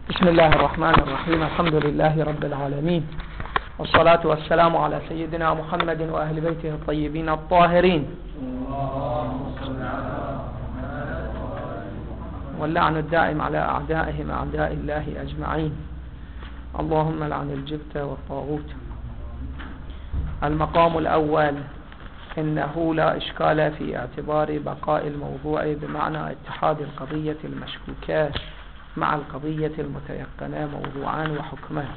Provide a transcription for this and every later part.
بسم الله الرحمن الرحيم. الحمد لله رب العالمين، والصلاة والسلام على سيدنا محمد وأهل بيته الطيبين الطاهرين، واللعن الدائم على أعدائهم أعداء الله أجمعين. اللهم لعن الجبت والطاغوت. المقام الأول: إنه لا إشكال في اعتبار بقاء الموضوع بمعنى اتحاد القضية المشكوكة مع القضية المتيقنة موضوعان وحكمان.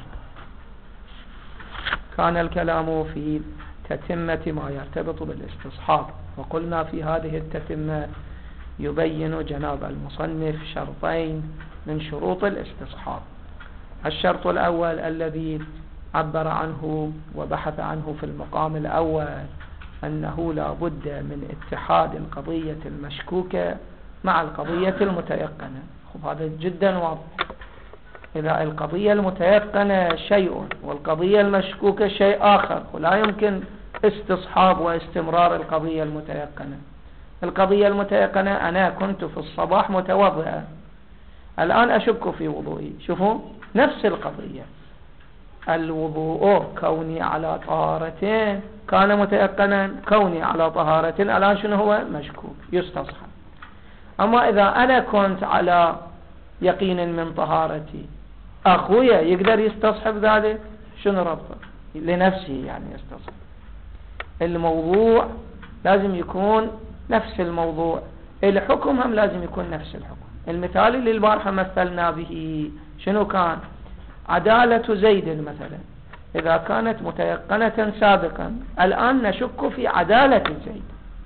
كان الكلام في تتمة ما يرتبط بالاستصحاب، وقلنا في هذه التتمة يبين جناب المصنف شرطين من شروط الاستصحاب. الشرط الأول الذي عبر عنه وبحث عنه في المقام الأول، أنه لا بد من اتحاد القضية المشكوكة مع القضية المتيقنة. هذا جدا واضح. إذا القضية المتيقنة شيء والقضية المشكوكة شيء آخر، ولا يمكن استصحاب واستمرار القضية المتيقنة. القضية المتيقنة: أنا كنت في الصباح متوضئا، الآن أشك في وضوئي. شوفوا نفس القضية، الوضوء كوني على طهارتين كان متيقنا، كوني على طهارة الآن شنو هو؟ مشكوك، يستصحب. أما إذا أنا كنت على يقين من طهارتي، أخويا يقدر يستصحب ذلك؟ شنو ربطه؟ لنفسه يعني يستصحب. الموضوع لازم يكون نفس الموضوع، الحكم هم لازم يكون نفس الحكم. المثال اللي البارحة مثلنا به شنو كان؟ عدالة زيد مثلا، إذا كانت متيقنة سابقا، الآن نشك في عدالة زيد.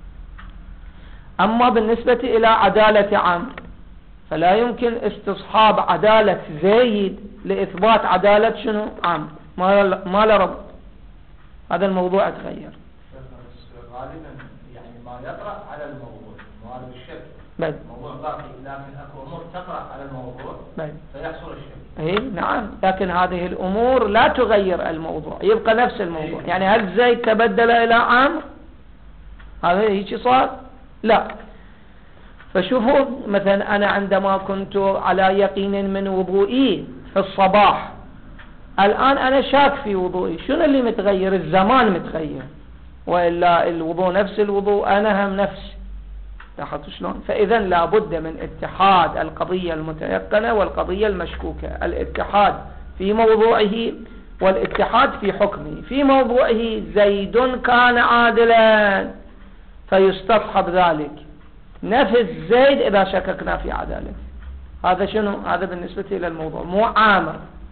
أما بالنسبة إلى عدالة عمرو فلا يمكن استصحاب عدالة زيد لإثبات عدالة شنو؟ عمرو، ما له ربط. هذا الموضوع تغير. غالبا يعني ما يطرأ على الموضوع موارد الشك، الموضوع باقي، لكن اكو امور تطرأ على الموضوع فيحصل الشك. اي نعم، لكن هذه الامور لا تغير الموضوع، يبقى نفس الموضوع. يعني هل زيد تبدل الى عمرو؟ هذا هيك صار؟ لا. فشوفوا مثلا أنا عندما كنت على يقين من وضوئي في الصباح، الآن أنا شاك في وضوئي. شنو اللي متغير؟ الزمان متغير، وإلا الوضوء نفس الوضوء، أنا هم نفسي. لاحظتوا شلون؟ فإذا لابد من اتحاد القضية المتيقنة والقضية المشكوكة، الاتحاد في موضوعه والاتحاد في حكمه. في موضوعه زيد كان عادلا فيستصحب ذلك، نفس زيد إذا شككنا في عدالته. هذا شنو؟ هذا بالنسبة إلى الموضوع، مو عامر.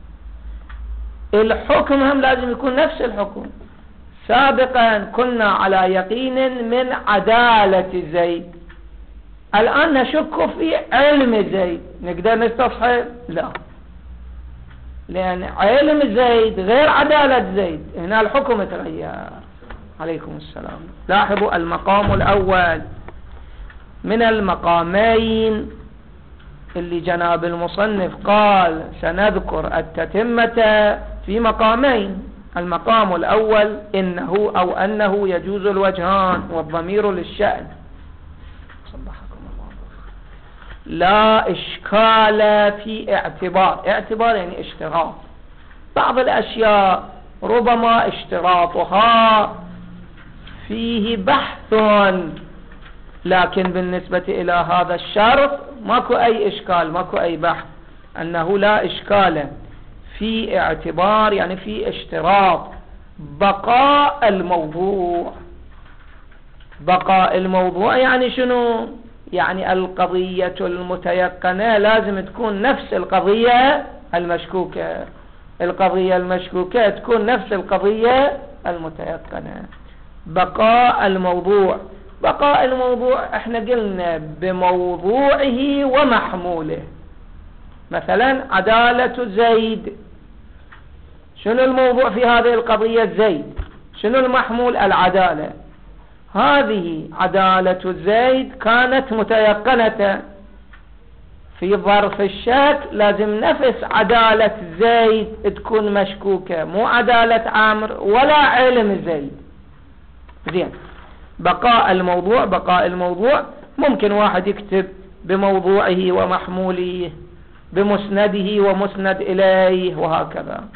الحكم هم لازم يكون نفس الحكم. سابقا كنا على يقين من عدالة زيد، الآن نشك في علم زيد، نقدر نستصحب؟ لا، لأن علم زيد غير عدالة زيد، هنا الحكم تغير. عليكم السلام. لاحظوا المقام الأول من المقامين اللي جناب المصنف قال سنذكر التتمة في مقامين. المقام الأول: إنه أو أنه يجوز الوجهان، والضمير للشأن. صبحكم الله. لا إشكال في اعتبار يعني اشتراط. بعض الأشياء ربما اشتراطها فيه بحث، لكن بالنسبة إلى هذا الشرط ماكو أي إشكال، ماكو أي بحث. أنه لا إشكال في اعتبار يعني في اشتراط بقاء الموضوع. بقاء الموضوع يعني شنو؟ يعني القضية المتيقنة لازم تكون نفس القضية المشكوكة، القضية المشكوكة تكون نفس القضية المتيقنة. بقاء الموضوع. بقاء الموضوع احنا قلنا بموضوعه ومحموله. مثلا عدالة زيد، شنو الموضوع في هذه القضية؟ زيد. شنو المحمول؟ العدالة. هذه عدالة زيد كانت متيقنة، في ظرف الشك لازم نفس عدالة زيد تكون مشكوكة، مو عدالة عمرو ولا علم زيد. زين. بقاء الموضوع. بقاء الموضوع ممكن واحد يكتب بموضوعه ومحموله بمسنده ومسند إليه وهكذا.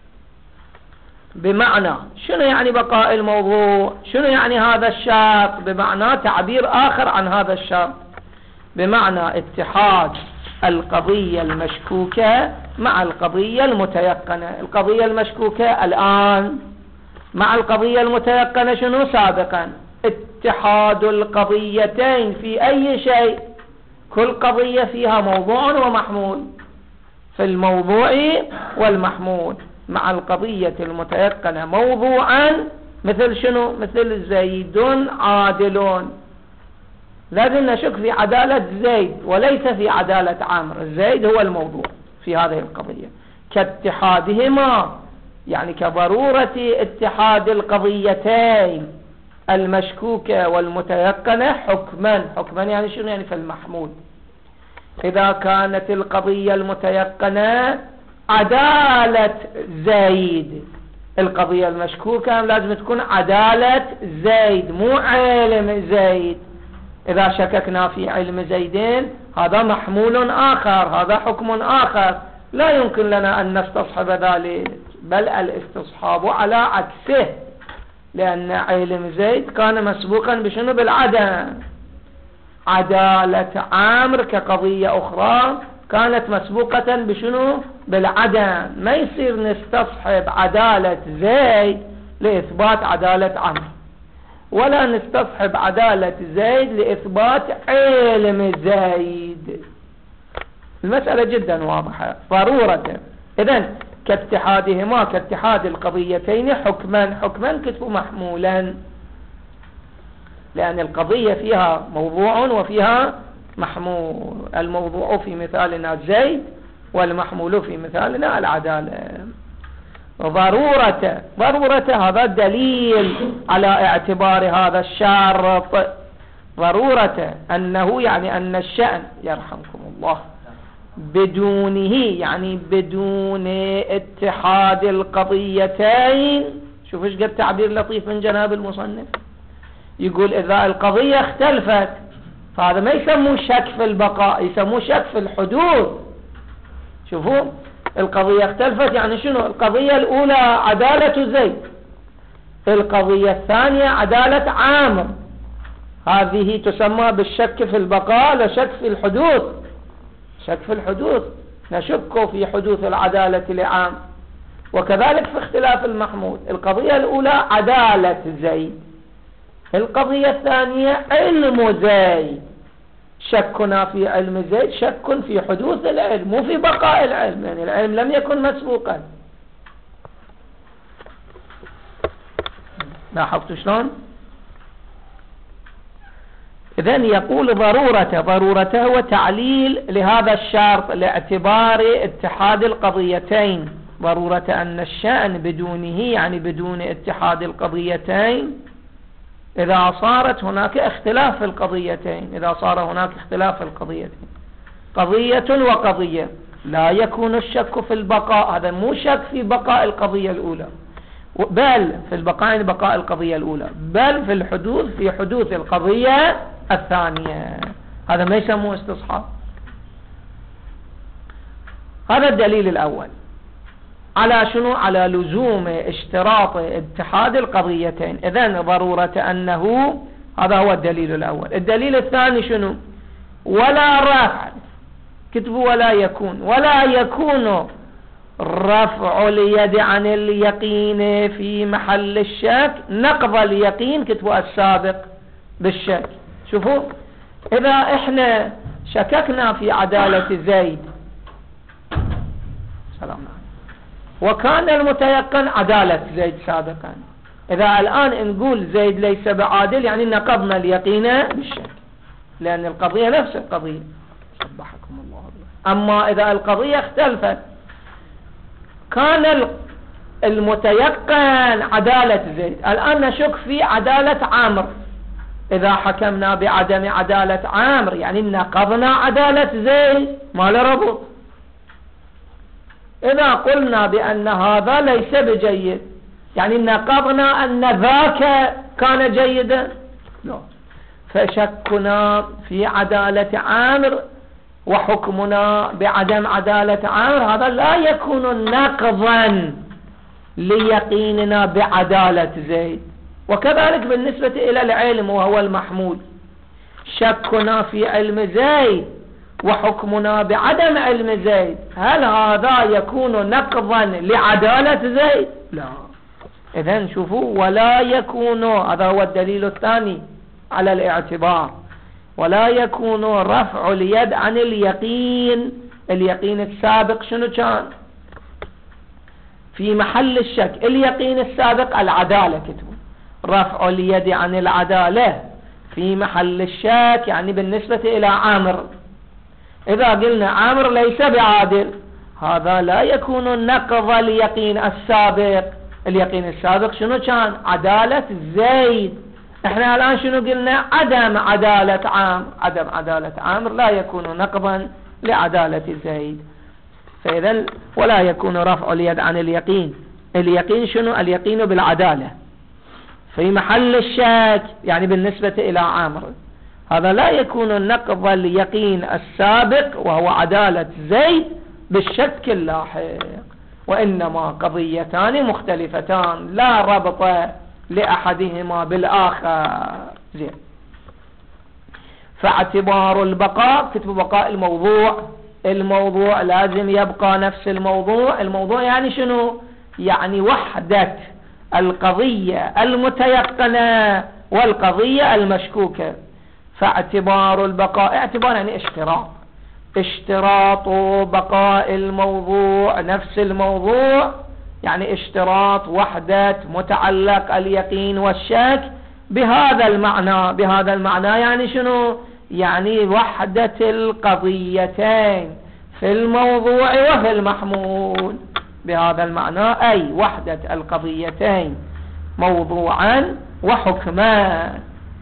بمعنى شنو يعني بقاء الموضوع؟ شنو يعني هذا الشرط؟ بمعنى تعبير آخر عن هذا الشرط، بمعنى اتحاد القضية المشكوكة مع القضية المتيقنة. القضية المشكوكة الآن مع القضية المتيقنة شنو سابقا؟ اتحاد القضيتين في أي شيء. كل قضية فيها موضوع ومحمول، في الموضوع والمحمول. مع القضية المتيقنة موضوعا مثل شنو؟ مثل زيد عادل، لازم نشك في عدالة زيد وليس في عدالة عمرو. زيد هو الموضوع في هذه القضية. كاتحادهما يعني كضرورة اتحاد القضيتين المشكوكة والمتيقنة حكما. حكما يعني شنو؟ يعني في المحمول. إذا كانت القضية المتيقنة عدالة زيد، القضية المشكوكة لازم تكون عدالة زيد مو علم زيد. إذا شككنا في علم زيدين هذا محمول آخر، هذا حكم آخر، لا يمكن لنا أن نستصحب ذلك، بل الاستصحاب على عكسه، لأن علم زيد كان مسبوقا بشنو؟ بالعدم. عدالة عامر كقضية أخرى كانت مسبوقة بشنو؟ بالعدم. ما يصير نستصحب عدالة زيد لإثبات عدالة عمرو، ولا نستصحب عدالة زيد لإثبات علم زيد. المسألة جدا واضحة ضرورة. إذن كاتحادهما كاتحاد القضيتين حكما. حكما كتب محمولا، لأن القضية فيها موضوع وفيها محمول. الموضوع في مثالنا زيد والمحمول في مثالنا العدالة. ضرورة هذا دليل على اعتبار هذا الشرط. ضرورة أنه يعني أن الشأن يرحمكم الله بدونه يعني بدون اتحاد القضيتين. شوف ايش قد تعبير لطيف من جناب المصنف، يقول إذا القضية اختلفت فهذا ما يسموه شك في البقاء، يسموه شك في الحدوث. شوفوا القضية اختلفت يعني شنو؟ القضية الأولى عدالة زيد، القضية الثانية عدالة عامر، هذه تسمى بالشك في البقاء لا شك في الحدوث. شك في الحدوث، نشك في حدوث العدالة لعام. وكذلك في اختلاف المحمول، القضية الأولى عدالة زيد، القضية الثانية علم زيد. شكنا في علم زيد شك في حدوث العلم مو في بقاء العلم، يعني العلم لم يكن مسبوقا. لاحظتوا شلون؟ إذن يقول ضرورة هو تعليل لهذا الشرط لاعتبار اتحاد القضيتين. ضرورة أن الشأن بدونه يعني بدون اتحاد القضيتين إذا صارت هناك اختلاف في القضيتين. إذا صار هناك اختلاف في القضيتين، قضية وقضية، لا يكون الشك في البقاء. هذا مو شك في بقاء القضية الأولى، بل في البقاء بقاء القضية الأولى، بل في الحدوث في حدوث القضية الثانية. هذا ما يسموه استصحاب. هذا الدليل الأول على شنو؟ على لزوم اشتراط اتحاد القضيتين. إذن ضرورة أنه هذا هو الدليل الأول. الدليل الثاني شنو؟ ولا رفع، كتبوا ولا يكون، ولا يكون رفع اليد عن اليقين في محل الشك نقض اليقين، كتبوا السابق بالشك. شوفوا إذا احنا شككنا في عدالة زيد سلام وكان المتيقن عدالة زيد سابقا، إذا الآن نقول زيد ليس بعادل يعني نقضنا اليقين بالشك، لأن القضية نفس القضية. صبحكم الله. أما إذا القضية اختلفت كان المتيقن عدالة زيد، الآن نشك في عدالة عامر، إذا حكمنا بعدم عدالة عامر يعني نقضنا عدالة زيد، ما له ربط. إذا قلنا بأن هذا ليس بجيد يعني نقضنا أن ذاك كان جيدا، لا. فشكنا في عدالة عامر وحكمنا بعدم عدالة عامر، هذا لا يكون نقضا ليقيننا بعدالة زيد. وكذلك بالنسبة إلى العلم وهو المحمول، شكنا في علم زيد وحكمنا بعدم علم زيد، هل هذا يكون نقضا لعدالة زيد؟ لا. إذن شوفوا، ولا يكون، هذا هو الدليل الثاني على الاعتبار، ولا يكون رفع اليد عن اليقين. اليقين السابق شنو كان؟ في محل الشك. اليقين السابق العدالة، كتبوا رفع اليد عن العدالة في محل الشك، يعني بالنسبة إلى عامر. إذا قلنا عامر ليس بعادل، هذا لا يكون نقض اليقين السابق. اليقين السابق شنو كان؟ عدالة زيد. احنا الآن شنو قلنا؟ عدم عدالة عامر. عدم عدالة عامر لا يكون نقضا لعدالة زيد. فإذا ولا يكون رفع اليد عن اليقين. اليقين شنو؟ اليقين بالعدالة في محل الشك، يعني بالنسبة إلى عامر، هذا لا يكون نقض اليقين السابق وهو عدالة زيد بالشك اللاحق، وإنما قضيتان مختلفتان لا ربط لأحدهما بالآخر. زين. فاعتبار البقاء، كتب بقاء الموضوع. الموضوع لازم يبقى نفس الموضوع. الموضوع يعني شنو؟ يعني وحدة القضية المتيقنة والقضية المشكوكة. فاعتبار البقاء، اعتبار يعني اشتراط، اشتراط بقاء الموضوع نفس الموضوع، يعني اشتراط وحدة متعلق اليقين والشك بهذا المعنى. بهذا المعنى يعني شنو؟ يعني وحدة القضيتين في الموضوع وفي المحمول. بهذا المعنى أي وحدة القضيتين موضوعا وحكما.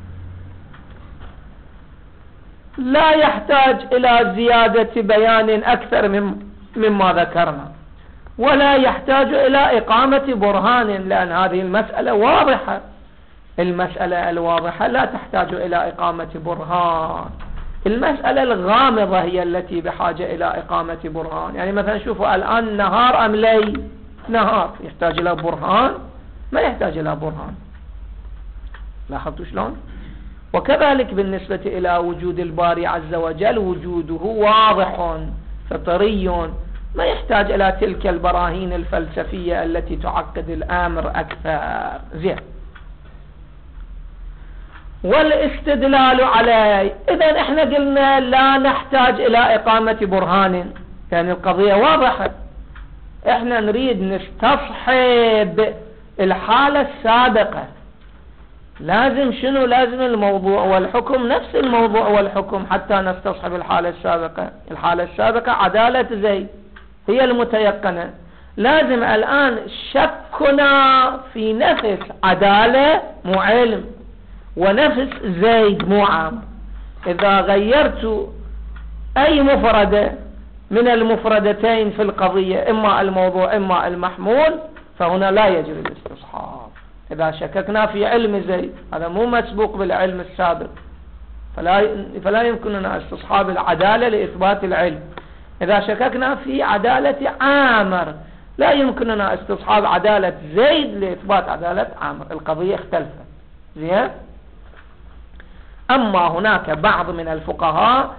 لا يحتاج إلى زيادة بيان أكثر مما ذكرنا، ولا يحتاج إلى إقامة برهان، لأن هذه المسألة واضحة. المسألة الواضحة لا تحتاج إلى إقامة برهان. المسألة الغامضة هي التي بحاجة إلى إقامة برهان. يعني مثلا شوفوا الآن نهار أم ليل؟ نهار، يحتاج إلى برهان؟ ما يحتاج إلى برهان. لاحظتوا شلون؟ وكذلك بالنسبة إلى وجود الباري عز وجل، وجوده واضح فطري، ما يحتاج إلى تلك البراهين الفلسفية التي تعقد الأمر أكثر. زين. والاستدلال عليه، إذن احنا قلنا لا نحتاج إلى إقامة برهان، يعني القضية واضحة. احنا نريد نستصحب الحالة السابقة. لازم شنو؟ لازم الموضوع والحكم نفس الموضوع والحكم حتى نستصحب الحالة السابقة. الحالة السابقة عدالة زيد هي المتيقنة. لازم الآن شكنا في نفس عدالة مو علم، ونفس زيد مو عامر. إذا غيرت أي مفردة من المفردتين في القضية، إما الموضوع إما المحمول، فهنا لا يجري الاستصحاب. إذا شككنا في علم زيد، هذا مو مسبوق بالعلم السابق، فلا يمكننا استصحاب العدالة لإثبات العلم. إذا شككنا في عدالة عامر، لا يمكننا استصحاب عدالة زيد لإثبات عدالة عامر. القضية اختلفت. زين. أما هناك بعض من الفقهاء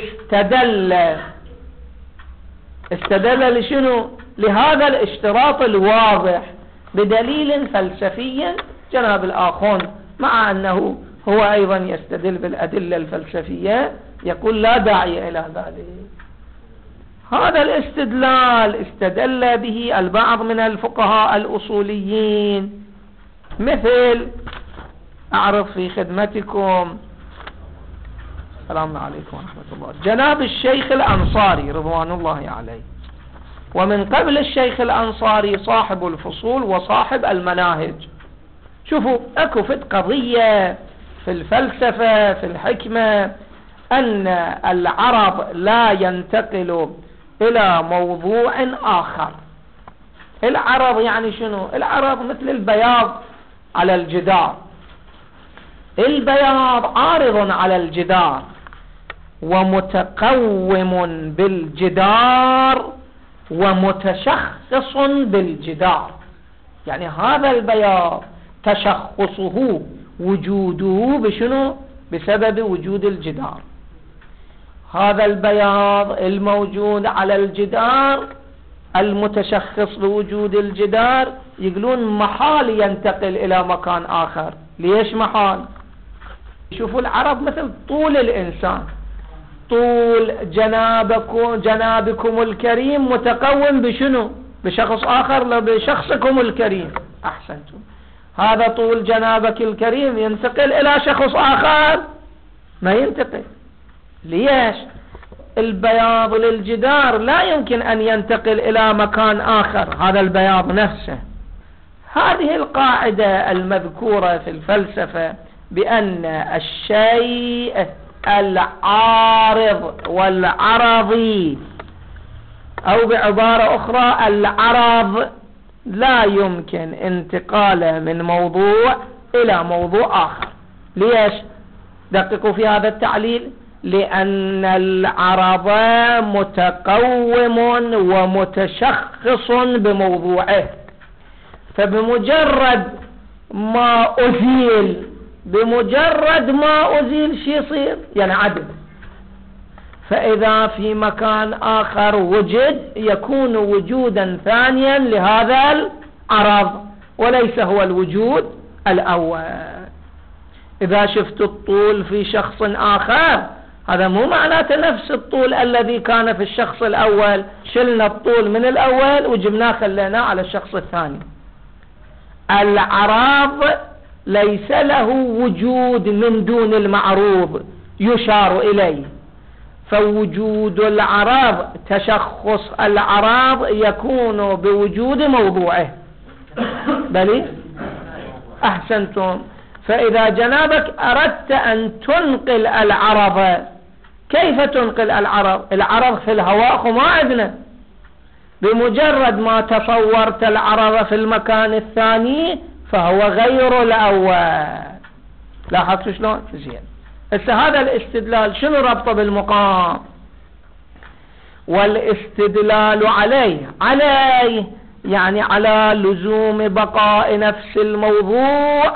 استدل لشنو؟ لهذا الاشتراط الواضح بدليل فلسفي جناب الآخون، مع أنه هو أيضا يستدل بالأدلة الفلسفية، يقول لا داعي إلى ذلك. هذا الاستدلال استدل به البعض من الفقهاء الأصوليين، مثل أعرف في خدمتكم، السلام عليكم ورحمة الله، جناب الشيخ الأنصاري رضوان الله عليه، ومن قبل الشيخ الأنصاري صاحب الفصول وصاحب المناهج. شوفوا اكو فت قضية في الفلسفة في الحكمة أن العرض لا ينتقل إلى موضوع آخر. العرض يعني شنو؟ العرض مثل البياض على الجدار. البياض عارض على الجدار، ومتقوم بالجدار ومتشخص بالجدار. يعني هذا البياض تشخصه وجوده بشنو؟ بسبب وجود الجدار. هذا البياض الموجود على الجدار المتشخص بوجود الجدار يقولون محال ينتقل إلى مكان آخر. ليش محال؟ شوفوا العرب مثل طول الإنسان، طول جنابكم الكريم متقوم بشنو؟ بشخص آخر، لا بشخصكم الكريم. أحسنتم. هذا طول جنابك الكريم ينتقل إلى شخص آخر؟ ما ينتقل. ليش؟ البياض للجدار لا يمكن أن ينتقل إلى مكان آخر، هذا البياض نفسه. هذه القاعدة المذكورة في الفلسفة بأن الشيء العارض والعرضي، أو بعبارة أخرى العرض، لا يمكن انتقاله من موضوع إلى موضوع آخر. ليش؟ دققوا في هذا التعليل. لأن العرض متقوم ومتشخص بموضوعه، فبمجرد ما أزيل شيء يصير ينعدم. فإذا في مكان آخر وجد يكون وجودا ثانيا لهذا العرض وليس هو الوجود الأول. إذا شفت الطول في شخص آخر هذا مو معناته نفس الطول الذي كان في الشخص الأول، شلنا الطول من الأول وجبناه خليناه على الشخص الثاني. العرض ليس له وجود من دون المعروض يشار إليه، فوجود العرض، تشخص العرض يكون بوجود موضوعه. بلي؟ أحسنتم. فإذا جنابك أردت أن تنقل العرض، كيف تنقل العرض؟ العرض في الهواء ما عندنا. بمجرد ما تصورت العرض في المكان الثاني فهو غير الأول. لاحظت شلون؟ زين. هذا الاستدلال شنو ربطه بالمقام؟ والاستدلال عليه يعني على لزوم بقاء نفس الموضوع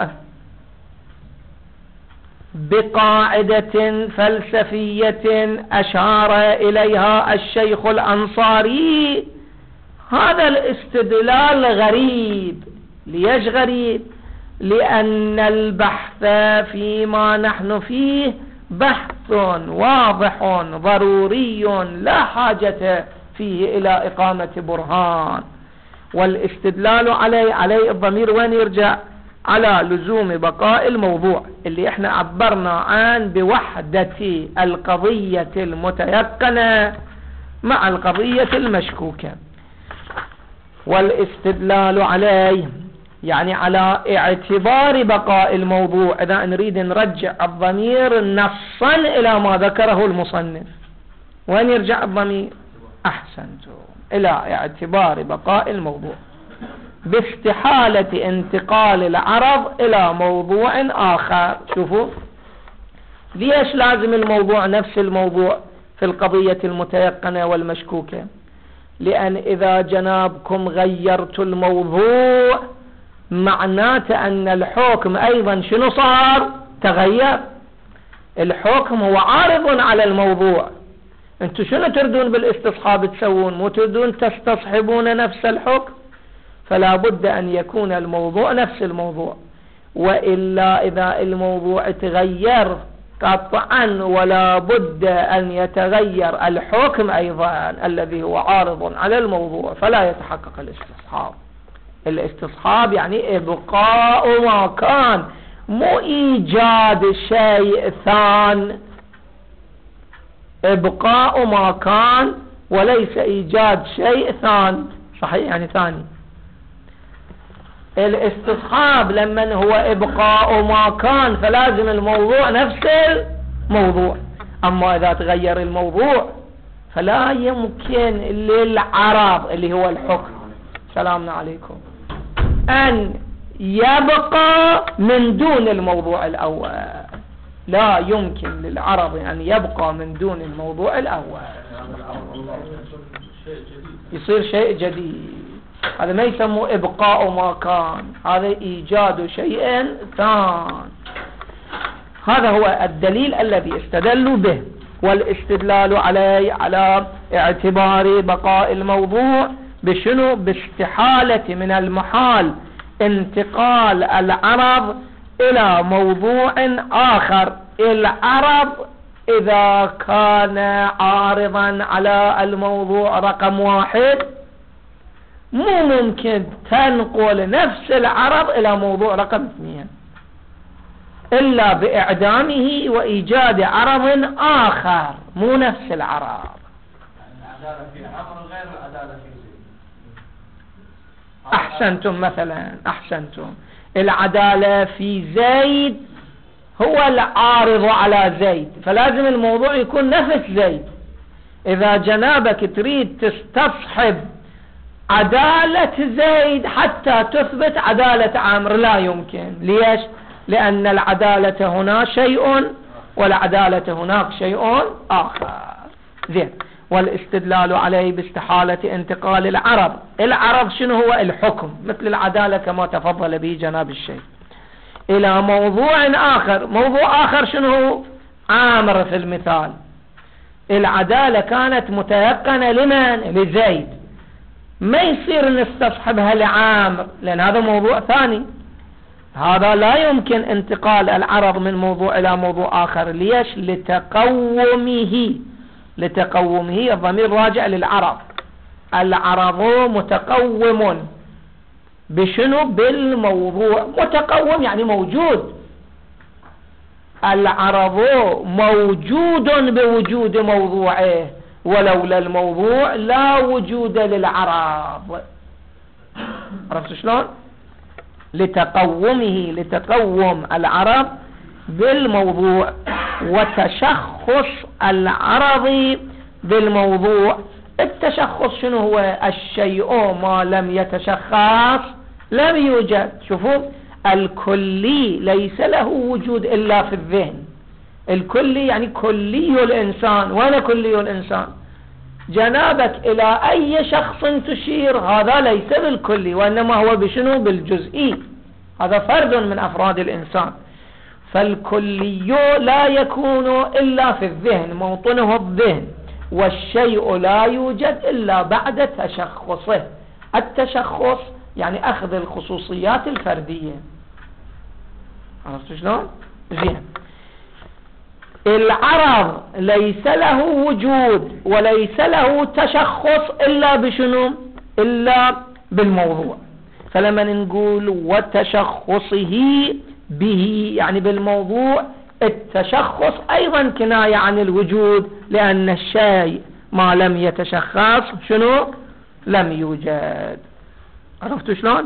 بقاعدة فلسفية أشار إليها الشيخ الأنصاري. هذا الاستدلال غريب. ليش غريب؟ لأن البحث فيما نحن فيه بحث واضح ضروري لا حاجة فيه إلى إقامة برهان. والاستدلال عليه الضمير وين يرجع؟ على لزوم بقاء الموضوع اللي احنا عبرنا عن بوحدة القضية المتيقنة مع القضية المشكوكة. والاستدلال عليه يعني على اعتبار بقاء الموضوع. إذا نريد نرجع الضمير نصا إلى ما ذكره المصنف، وين يرجع الضمير؟ أحسنتم، إلى اعتبار بقاء الموضوع باستحالة انتقال العرض إلى موضوع آخر. شوفوا ليش لازم الموضوع نفس الموضوع في القضية المتيقنة والمشكوكة؟ لأن إذا جنابكم غيرت الموضوع معناته أن الحكم أيضا شنو صار؟ تغير. الحكم هو عارض على الموضوع. انتوا شنو تردون بالاستصحاب تسوون؟ مو تردون تستصحبون نفس الحكم؟ فلا بد أن يكون الموضوع نفس الموضوع، وإلا إذا الموضوع تغير قطعا ولا بد أن يتغير الحكم أيضا الذي هو عارض على الموضوع، فلا يتحقق الاستصحاب. الاستصحاب يعني إبقاء ما كان، مو إيجاد شيء ثاني. إبقاء ما كان وليس إيجاد شيء ثاني. صحيح يعني ثاني. الاستصحاب لمن هو إبقاء ما كان فلازم الموضوع نفس الموضوع. أما إذا تغير الموضوع فلا يمكن للعرض اللي هو الحكم، سلامنا عليكم، أن يبقى من دون الموضوع الأول. لا يمكن للعرض أن يبقى من دون الموضوع الأول، يصير شيء جديد. هذا ما يسموه إبقاء ما كان، هذا إيجاد شيء ثاني. هذا هو الدليل الذي استدلوا به. والاستدلال عليه على اعتبار بقاء الموضوع بشنو؟ باستحالة من المحال انتقال العرض إلى موضوع آخر. العرض إذا كان عارضا على الموضوع رقم 1 مو ممكن تنقل نفس العرض إلى موضوع رقم 2 إلا بإعدامه وإيجاد عرض آخر مو نفس العرض. العدالة في عمر غير العدالة في زيد. أحسنتم. مثلا أحسنتم، العدالة في زيد هو العارض على زيد، فلازم الموضوع يكون نفس زيد. إذا جنابك تريد تستصحب عدالة زيد حتى تثبت عدالة عمرو لا يمكن. ليش؟ لأن العدالة هنا شيء والعدالة هناك شيء آخر. زين. والاستدلال عليه باستحالة انتقال العرض. العرض شنو هو؟ الحكم، مثل العدالة كما تفضل به جناب الشيخ، إلى موضوع آخر. موضوع آخر شنو هو؟ عامر في المثال. العدالة كانت متيقنة لمن؟ لزيد، ما يصير نستصحبها لعامر لأن هذا موضوع ثاني. هذا لا يمكن انتقال العرض من موضوع إلى موضوع آخر. ليش؟ لتقومه. لتقومه الضمير راجع للعرض. العرض متقوم بشنو؟ بالموضوع. متقوم يعني موجود. العرض موجود بوجود موضوعه، ولولا الموضوع لا وجود للعرض. عرفت شلون؟ لتقومه، لتقوم العرض بالموضوع وتشخص العرض بالموضوع. التشخص شنو هو؟ الشيء ما لم يتشخص لم يوجد. شوفوا، الكلي ليس له وجود إلا في الذهن. الكلي يعني كلي الإنسان. وين كلي الإنسان؟ جنابك إلى أي شخص تشير هذا ليس بالكلي، وإنما هو بشنو؟ بالجزئي. هذا فرد من أفراد الإنسان. فالكلي لا يكون إلا في الذهن، موطنه الذهن، والشيء لا يوجد إلا بعد تشخصه. التشخص يعني أخذ الخصوصيات الفردية. عرفت شلون؟ زين. العرض ليس له وجود وليس له تشخص إلا بشنو؟ إلا بالموضوع. فلما نقول وتشخصه به يعني بالموضوع، التشخص أيضا كناية عن الوجود، لأن الشيء ما لم يتشخص شنو؟ لم يوجد. عرفتوا شلون؟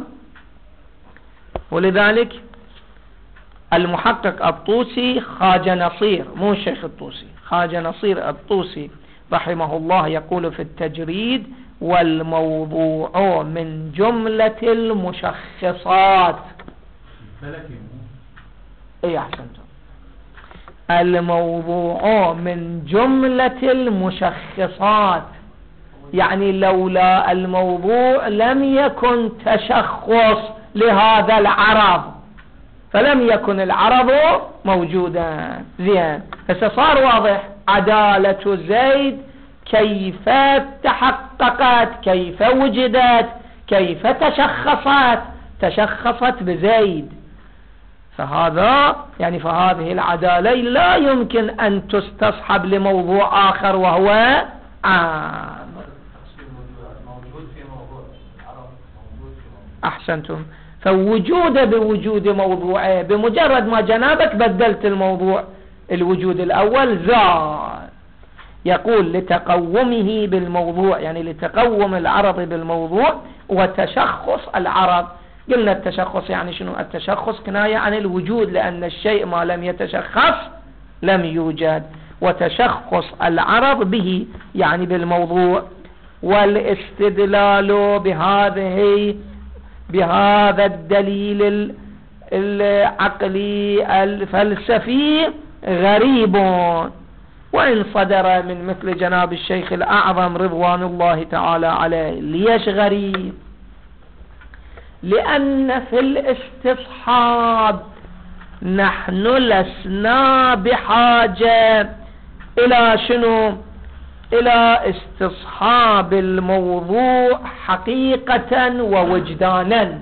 ولذلك المحقق الطوسي خواجة نصير، مو الشيخ الطوسي، خواجة نصير الطوسي رحمه الله يقول في التجريد: والموضوع من جملة المشخصات. اي احسنتم. الموضوع من جملة المشخصات، يعني لولا الموضوع لم يكن تشخص لهذا العرض، فلم يكن العرض موجودا. زين، هسه صار واضح عدالة زيد كيف تحققت، كيف وجدت، كيف تشخصت بزيد. فهذا يعني فهذه العدالة لا يمكن أن تستصحب لموضوع آخر وهو عام. أحسنتم. فوجود بوجود موضوعه، بمجرد ما جنابك بدلت الموضوع، الوجود الأول زال. يقول لتقومه بالموضوع، يعني لتقوم العرض بالموضوع وتشخص العرض. قلنا التشخص يعني شنو؟ التشخص كناية عن الوجود، لأن الشيء ما لم يتشخص لم يوجد. وتشخص العرض به يعني بالموضوع. والاستدلال بهذا الدليل العقلي الفلسفي غريب، وإن صدر من مثل جناب الشيخ الأعظم رضوان الله تعالى عليه. ليش غريب؟ لأن في الاستصحاب نحن لسنا بحاجة إلى شنو؟ إلى استصحاب الموضوع حقيقة ووجدانا،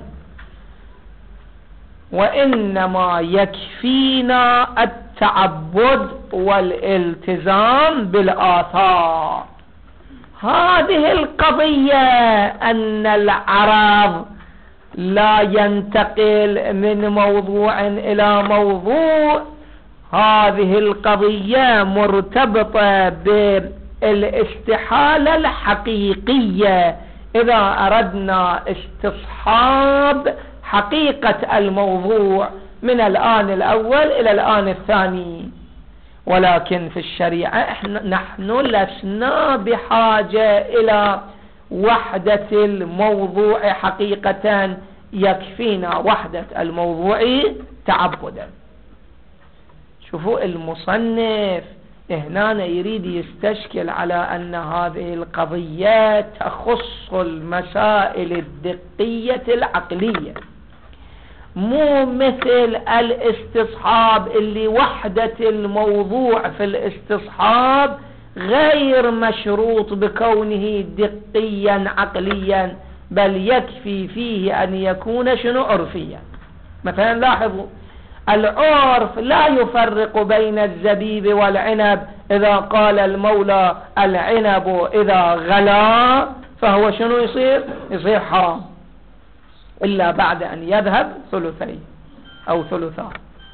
وإنما يكفينا التعبد والالتزام بالآثار. هذه القضية أن العرض لا ينتقل من موضوع إلى موضوع، هذه القضية مرتبطة بالاستحالة الحقيقية إذا أردنا استصحاب حقيقة الموضوع من الآن الأول إلى الآن الثاني. ولكن في الشريعة نحن لسنا بحاجة إلى وحدة الموضوع حقيقة، يكفينا وحدة الموضوع تعبدا. شوفوا المصنف هنا يريد يستشكل على أن هذه القضية تخص المسائل الدقية العقلية، مو مثل الاستصحاب اللي وحدة الموضوع في الاستصحاب غير مشروط بكونه دقيا عقليا، بل يكفي فيه أن يكون شنو؟ عرفيا. مثلا لاحظوا العرف لا يفرق بين الزبيب والعنب. إذا قال المولى العنب إذا غلا فهو شنو يصير حرام، إلا بعد أن يذهب ثلثين أو ثلثان.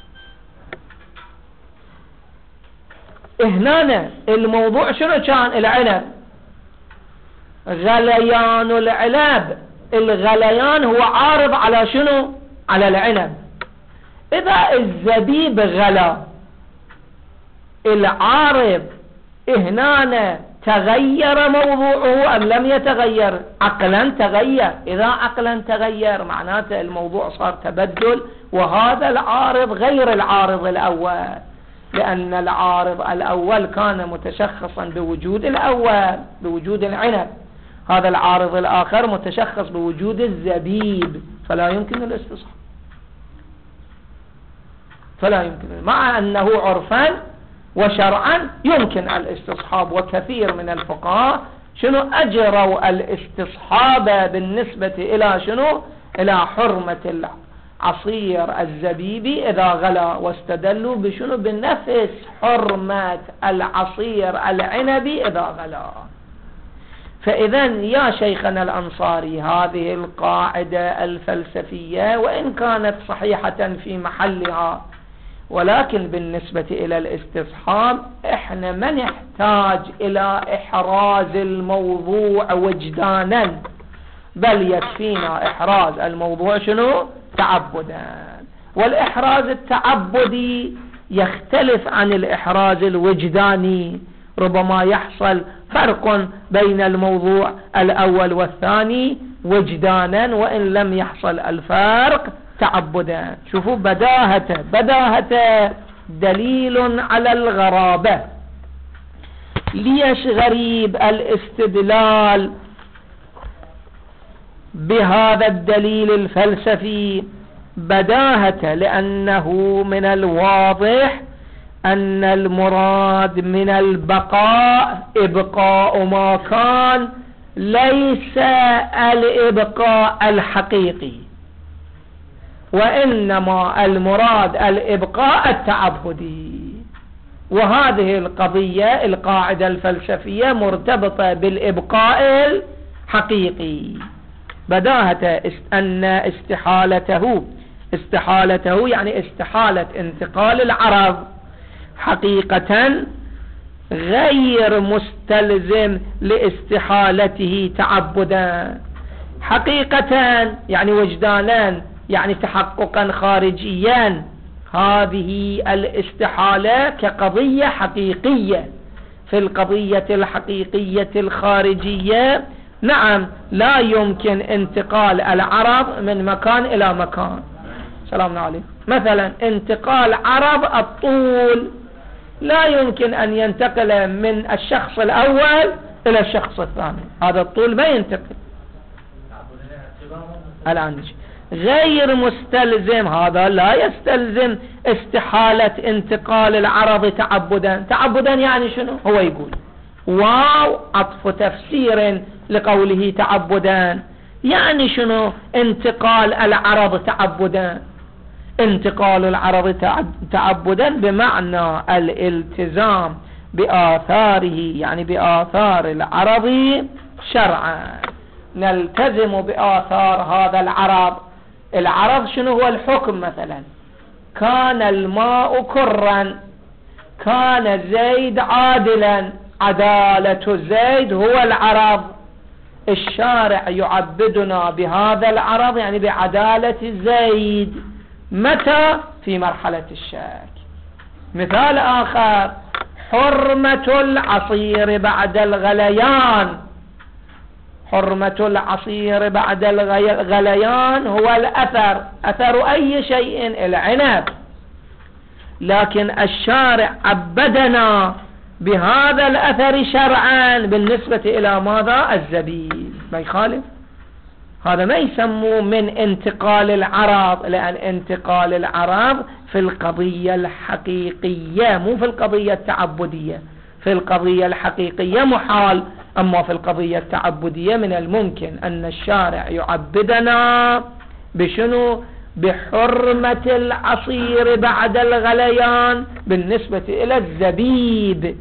هنا الموضوع شنو كان؟ العنب، غليان العنب، الغليان هو عارض على شنو؟ على العنب. إذا الزبيب غلا، العارض هنا تغير موضوعه أم لم يتغير؟ عقلا تغير. إذا عقلا تغير معناته الموضوع صار تبدل، وهذا العارض غير العارض الأول، لأن العارض الأول كان متشخصا بوجود الأول بوجود العنب، هذا العارض الآخر متشخص بوجود الزبيب، فلا يمكن الاستصحاب، فلا يمكن، مع أنه عرفا وشرعا يمكن الاستصحاب. وكثير من الفقهاء شنو أجروا الاستصحاب بالنسبة إلى شنو؟ إلى حرمة العصير الزبيبي إذا غلا، واستدلوا بشنو؟ بنفس حرمة العصير العنبي إذا غلا. فإذا يا شيخنا الأنصاري هذه القاعدة الفلسفية وإن كانت صحيحة في محلها، ولكن بالنسبة إلى الاستصحاب احنا ما نحتاج إلى إحراز الموضوع وجدانا، بل يكفينا إحراز الموضوع شنو؟ تعبدا. والإحراز التعبدي يختلف عن الإحراز الوجداني، ربما يحصل فرق بين الموضوع الأول والثاني وجدانا وإن لم يحصل الفرق تعبدا. شوفوا بداهة دليل على الغرابة. ليش غريب الاستدلال بهذا الدليل الفلسفي؟ بداهة لأنه من الواضح أن المراد من البقاء إبقاء ما كان، ليس الإبقاء الحقيقي، وإنما المراد الإبقاء التعبدي. وهذه القضية القاعدة الفلسفية مرتبطة بالإبقاء الحقيقي. بداهة أن استحالته يعني استحالة انتقال العرض حقيقة غير مستلزم لاستحالته تعبدا. حقيقة يعني وجدانا، يعني تحققا خارجيا. هذه الاستحالة كقضية حقيقية. في القضية الحقيقية الخارجية نعم لا يمكن انتقال العرض من مكان إلى مكان. سلام عليكم. مثلا انتقال عرض الطول لا يمكن أن ينتقل من الشخص الأول إلى الشخص الثاني، هذا الطول ما ينتقل. الآن غير مستلزم، هذا لا يستلزم استحالة انتقال العرض تعبدا. تعبدا يعني شنو؟ هو يقول واو عطف تفسير لقوله تعبدا، يعني شنو انتقال العرض تعبدا؟ انتقال العرض تعبدا بمعنى الالتزام بآثاره، يعني بآثار العرض شرعا. نلتزم بآثار هذا العرض. العرض شنو هو؟ الحكم. مثلا كان الماء كرا، كان زيد عادلا، عدالة زيد هو العرض. الشارع يعبدنا بهذا العرض يعني بعدالة زيد. متى؟ في مرحلة الشك. مثال آخر، حرمة العصير بعد الغليان. حرمة العصير بعد الغليان هو الأثر. أثر أي شيء؟ العنب. لكن الشارع عبدنا بهذا الأثر شرعا بالنسبة إلى ماذا؟ الزبيب. ما يخالف، هذا ما يسموه من انتقال العرض، لأن انتقال العرض في القضية الحقيقية مو في القضية التعبدية. في القضية الحقيقية محال، أما في القضية التعبدية من الممكن أن الشارع يعبدنا بشنو؟ بحرمة العصير بعد الغليان بالنسبة إلى الزبيب،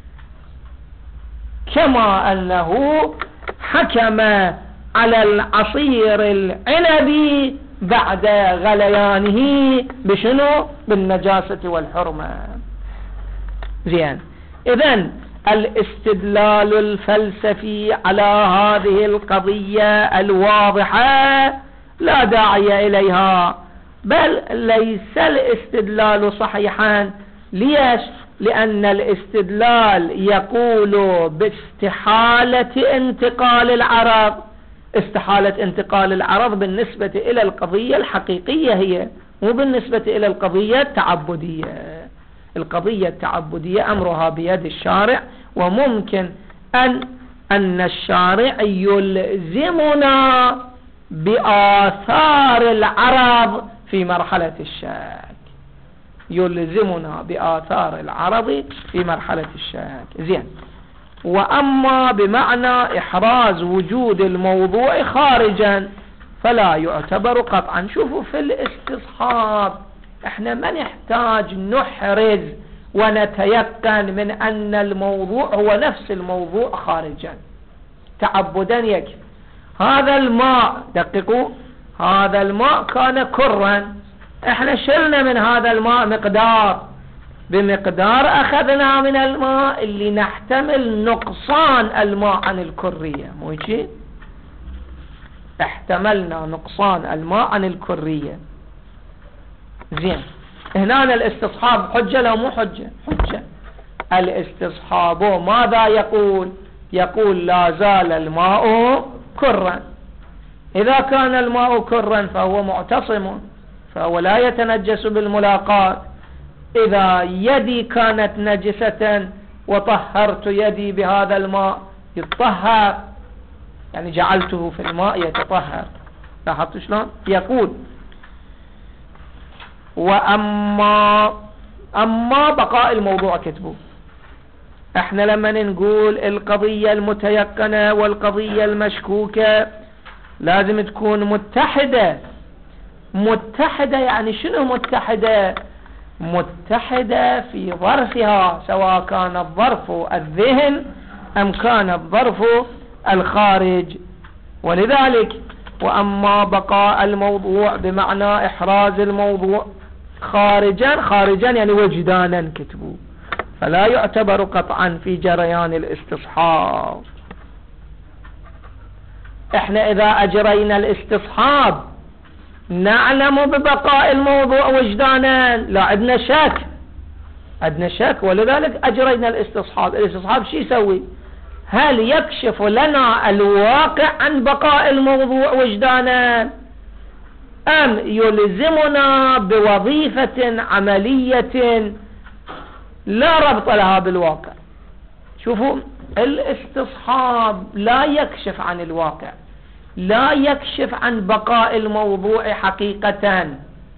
كما أنه حكم على العصير العنبي بعد غليانه بشنو؟ بالنجاسة والحرمة. زين، إذن الاستدلال الفلسفي على هذه القضية الواضحة لا داعي إليها، بل ليس الاستدلال صحيحا. ليش؟ لأن الاستدلال يقول باستحالة انتقال العرض. استحالة انتقال العرض بالنسبة إلى القضية الحقيقية هي، مو بالنسبة إلى القضية التعبدية. القضية التعبدية أمرها بيد الشارع، وممكن أن الشارع يلزمنا بآثار العرض في مرحلة الشك. يلزمنا بآثار العرض في مرحلة الشك. زين، وأما بمعنى إحراز وجود الموضوع خارجا فلا يعتبر قطعا. شوفوا في الاستصحاب احنا ما نحتاج نحرز ونتيقن من أن الموضوع هو نفس الموضوع خارجا. تعبدا يكفي. هذا الماء، دققوا، هذا الماء كان كرا، احنا شلنا من هذا الماء مقدار، بمقدار أخذنا من الماء اللي نحتمل نقصان الماء عن الكرية. مو هيك؟ احتملنا نقصان الماء عن الكرية. زين، هنا الاستصحاب حجة لو مو حجة؟ حجة. الاستصحاب ماذا يقول؟ يقول لا زال الماء كرا. إذا كان الماء كرا فهو معتصم، فهو لا يتنجس بالملاقات. إذا يدي كانت نجسة وطهرت يدي بهذا الماء يتطهر، يعني جعلته في الماء يتطهر. لاحظت شلون؟ يقول وأما بقاء الموضوع كتبه. احنا لما نقول القضية المتيقنة والقضية المشكوكة لازم تكون متحدة. متحدة يعني شنو متحدة؟ متحدة في ظرفها، سواء كان الظرف الذهن أم كان الظرف الخارج. ولذلك وأما بقاء الموضوع بمعنى إحراز الموضوع خارجا يعني وجدانا كتبوا، فلا يعتبر قطعا في جريان الاستصحاب. احنا إذا أجرينا الاستصحاب نعلم ببقاء الموضوع وجدانا، لا عندنا شك، ولذلك أجرينا الاستصحاب. الاستصحاب شو يسوي؟ هل يكشف لنا الواقع عن بقاء الموضوع وجدانا، أم يلزمنا بوظيفة عملية لا ربط لها بالواقع. شوفوا الاستصحاب لا يكشف عن الواقع، لا يكشف عن بقاء الموضوع حقيقة،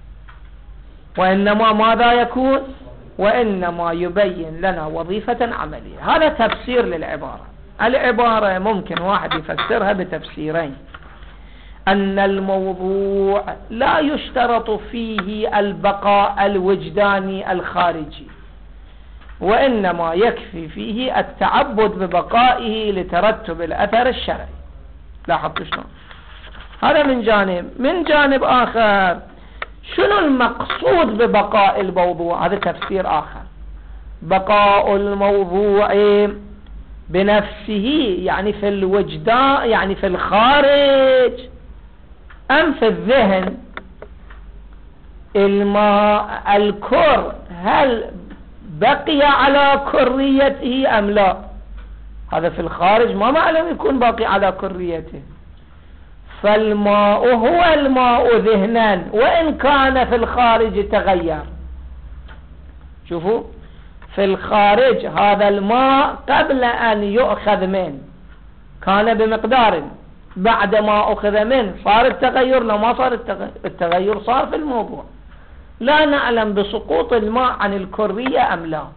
وإنما ماذا يكون؟ وإنما يبين لنا وظيفة عملية. هذا تفسير للعبارة. العبارة ممكن واحد يفسرها بتفسيرين: أن الموضوع لا يشترط فيه البقاء الوجداني الخارجي، وإنما يكفي فيه التعبد ببقائه لترتب الأثر الشرعي. لاحظتوا شلون؟ هذا من جانب. من جانب آخر، شنو المقصود ببقاء الموضوع؟ هذا تفسير آخر. بقاء الموضوع بنفسه يعني في الوجدان، يعني في الخارج، أم في الذهن؟ الماء الكر هل بقي على كريته أم لا؟ هذا في الخارج ما معلوم يكون باقي على كريته. فالماء هو الماء ذهنا وإن كان في الخارج تغير. شوفوا في الخارج هذا الماء قبل أن يؤخذ منه كان بمقدار، بعد ما أخذ منه صار التغير. لو ما صار التغير صار في الموضوع. لا نعلم بسقوط الماء عن الكرية أم لا.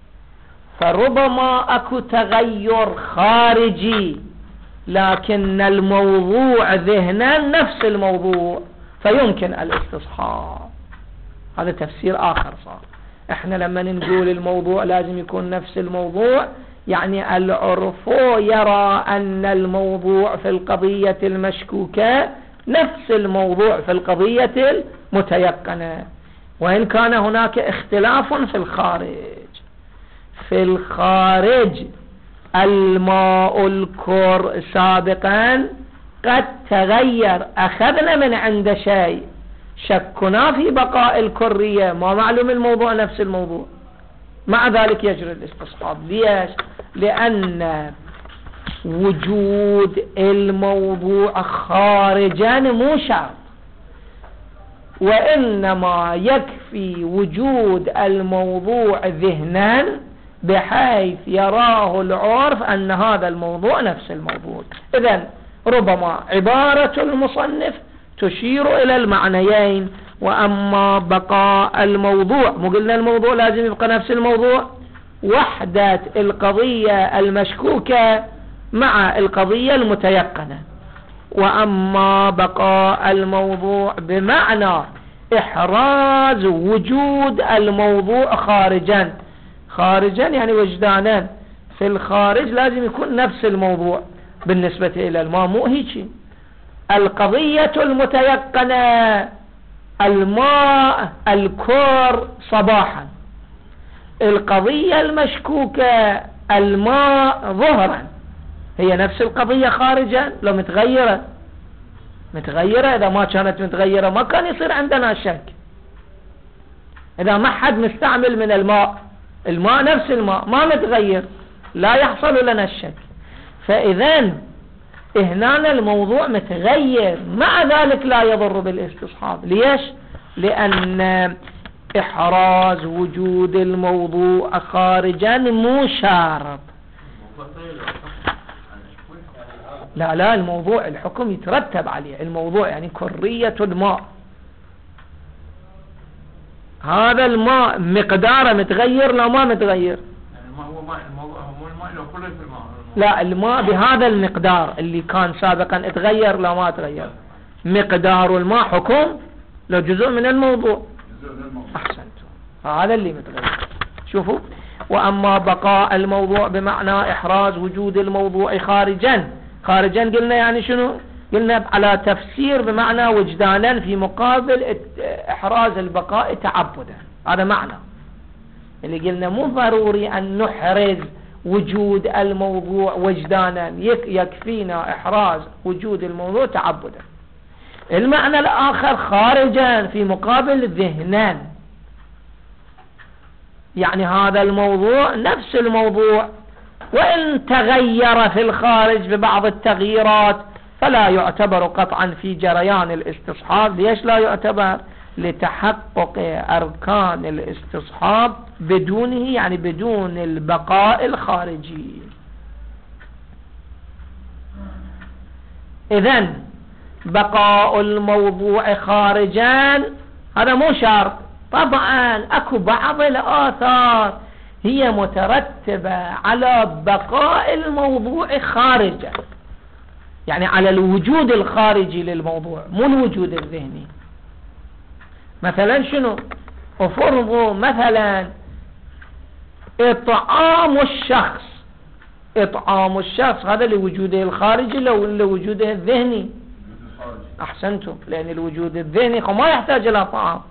فربما أكو تغير خارجي لكن الموضوع ذهنا نفس الموضوع، فيمكن الاستصحاب. هذا تفسير آخر صار. احنا لما نقول الموضوع لازم يكون نفس الموضوع، يعني العرف يرى أن الموضوع في القضية المشكوكة نفس الموضوع في القضية المتيقنة، وإن كان هناك اختلاف في الخارج. في الخارج الماء الكر سابقا قد تغير، أخذنا من عند شيء، شكنا في بقاء الكرية، ما معلوم الموضوع نفس الموضوع، مع ذلك يجري الاستصحاب. ليش؟ لأن وجود الموضوع خارجا مو شرط، وإنما يكفي وجود الموضوع ذهنا بحيث يراه العرف أن هذا الموضوع نفس الموضوع. إذن ربما عبارة المصنف تشير إلى المعنيين. وأما بقاء الموضوع، مو قلنا الموضوع لازم يبقى نفس الموضوع، وحدة القضية المشكوكة مع القضية المتيقنة. وأما بقاء الموضوع بمعنى إحراز وجود الموضوع خارجا، خارجا يعني وجدانا، في الخارج لازم يكون نفس الموضوع بالنسبة إلى الماء، مو هيك. القضية المتيقنة الماء الكور صباحا، القضية المشكوكة الماء ظهرا، هي نفس القضية خارجا لو متغيرة. إذا ما كانت متغيرة ما كان يصير عندنا شك. إذا ما حد مستعمل من الماء نفس الماء ما متغير، لا يحصل لنا الشك. فإذا هنا الموضوع متغير، مع ذلك لا يضر بالاستصحاب. ليش؟ لأن إحراز وجود الموضوع خارجا مو شرط. لا الموضوع الحكم يترتب عليه. الموضوع يعني كرية الماء، هذا الماء مقداره متغير لا ما متغير؟ لا، الماء بهذا المقدار اللي كان سابقا اتغير لا ما اتغير. مقدار الماء حكم لو جزء من الموضوع. أحسنتم، هذا اللي متغير. شوفوا، وأما بقاء الموضوع بمعنى إحراز وجود الموضوع خارجا قلنا يعني شنو؟ قلنا على تفسير بمعنى وجدانا في مقابل إحراز البقاء تعبدا. هذا معنى اللي قلنا مو ضروري أن نحرز وجود الموضوع وجدانا، يكفينا إحراز وجود الموضوع تعبدا. المعنى الآخر خارجا في مقابل ذهنا، يعني هذا الموضوع نفس الموضوع وإن تغير في الخارج ببعض التغييرات فلا يعتبر قطعا في جريان الاستصحاب. ليش لا يعتبر؟ لتحقق أركان الاستصحاب بدونه، يعني بدون البقاء الخارجي. إذن بقاء الموضوع خارجا هذا مو شرط. طبعا اكو بعض الآثار هي مترتبة على بقاء الموضوع خارجا، يعني على الوجود الخارجي للموضوع مو الوجود الذهني. مثلا شنو؟ افرضوا مثلا اطعام الشخص هذا لوجوده الخارجي لو لوجوده الذهني؟ احسنتم، لان الوجود الذهني ما يحتاج الى طعام.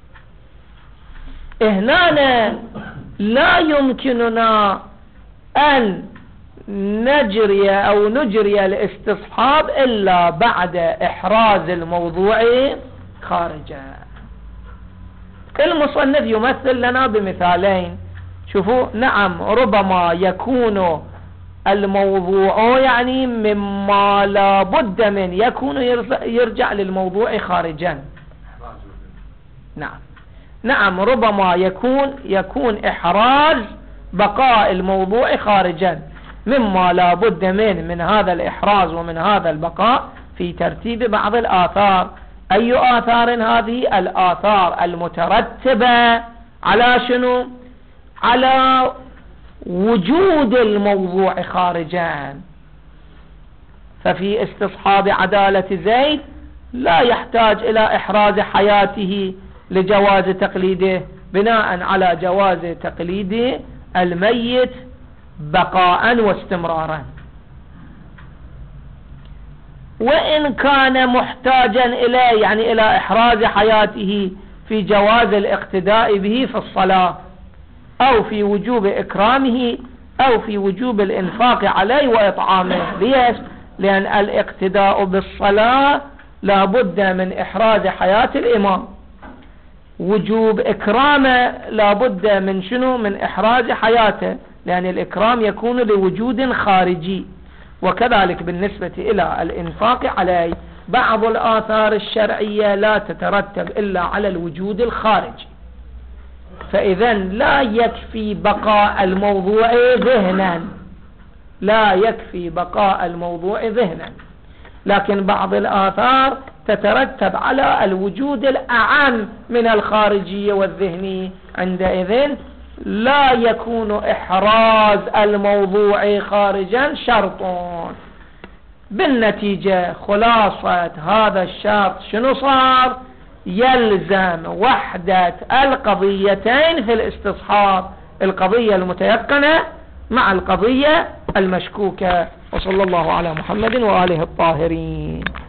هنا لا يمكننا ان نجري الاستصحاب الا بعد احراز الموضوع خارجا. المصنف يمثل لنا بمثالين. شوفوا، نعم ربما يكون الموضوع يعني مما لا بد من يكون يرجع للموضوع خارجا. نعم ربما يكون إحراز بقاء الموضوع خارجا مما لا بد من هذا الإحراز ومن هذا البقاء في ترتيب بعض الآثار. أي آثار هذه؟ الآثار المترتبة على شنو؟ على وجود الموضوع خارجا. ففي استصحاب عدالة زيد لا يحتاج إلى إحراز حياته لجواز تقليده بناء على جواز تقليد الميت بقاء واستمرارا. وإن كان محتاجا إليه يعني إلى إحراز حياته في جواز الاقتداء به في الصلاة أو في وجوب إكرامه أو في وجوب الإنفاق عليه وإطعامه. ليش؟ لأن الاقتداء بالصلاة لا بد من إحراز حياة الإمام، وجوب إكرامه لا بد من شنو؟ من إحراز حياته، لأن الإكرام يكون لوجود خارجي. وكذلك بالنسبة إلى الإنفاق عليه بعض الآثار الشرعية لا تترتب إلا على الوجود الخارجي. فإذا لا يكفي بقاء الموضوع ذهنا، لكن بعض الآثار تترتب على الوجود الأعم من الخارجية والذهني. عندئذ لا يكون إحراز الموضوع خارجا شرط. بالنتيجة خلاصة هذا الشرط شنو صار؟ يلزم وحدة القضيتين في الاستصحاب، القضية المتيقنة مع القضية المشكوكة. وصلى الله على محمد وآله الطاهرين.